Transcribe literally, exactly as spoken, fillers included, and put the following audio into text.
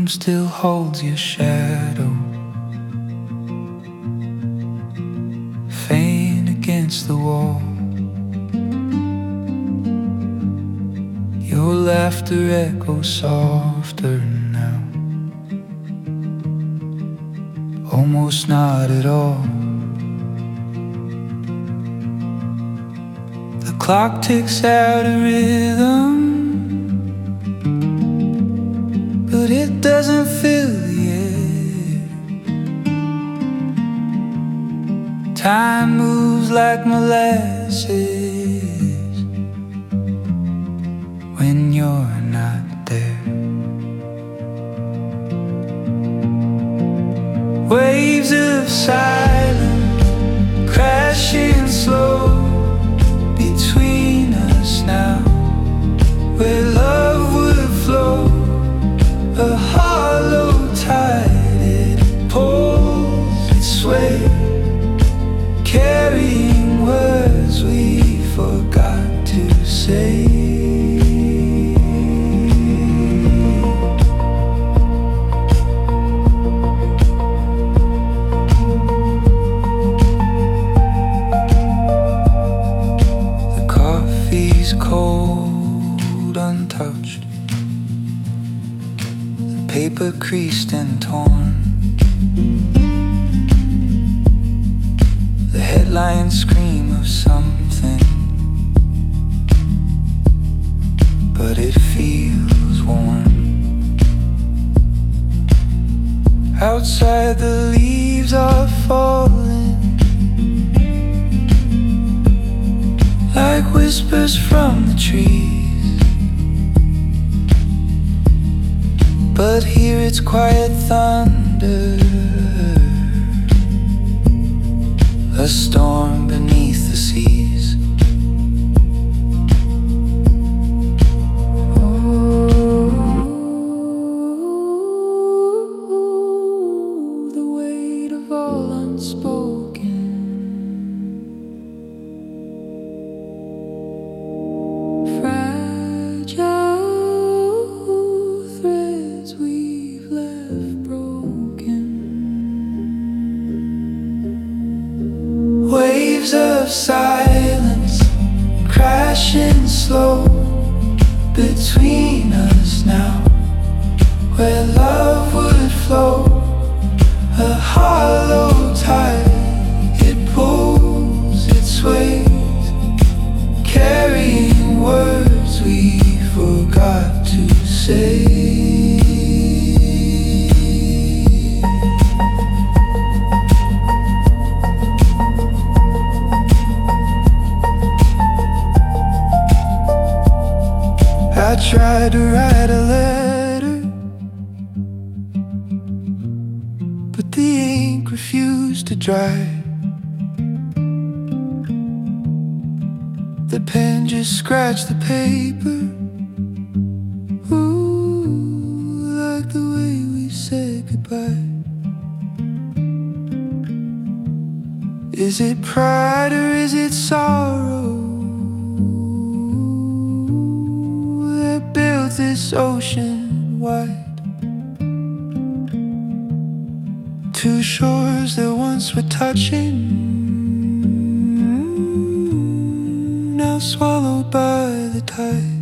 still holds your shadow, faint against the wall. Your laughter echoes softer now, almost not at all. The clock ticks out a rhythm, but it doesn't fill the air. Time moves like molasses when you're not there. Waves of silence crashing slow between us now, where love would flow. A hollow tide, it pulls its way, carrying words we forgot to say. The coffee's cold, untouched, paper creased and torn. The headlines scream of something, but it feels warm. Outside the leaves are falling like whispers from the trees, but here it's quiet thunder, a storm beneath the seas. Oh, the weight of all unspoken, fragile threads we've left broken. Waves of silence crashing slow between us now, where love would flow. A hollow tide, it pulls its weight, carrying words we forgot to say. I tried to write a letter, but the ink refused to dry. The pen just scratched the paper, ooh, like the way we said goodbye. Is it pride or is it sorrow that built this ocean wide? Two shores that once were touching, now swallowed by the tide.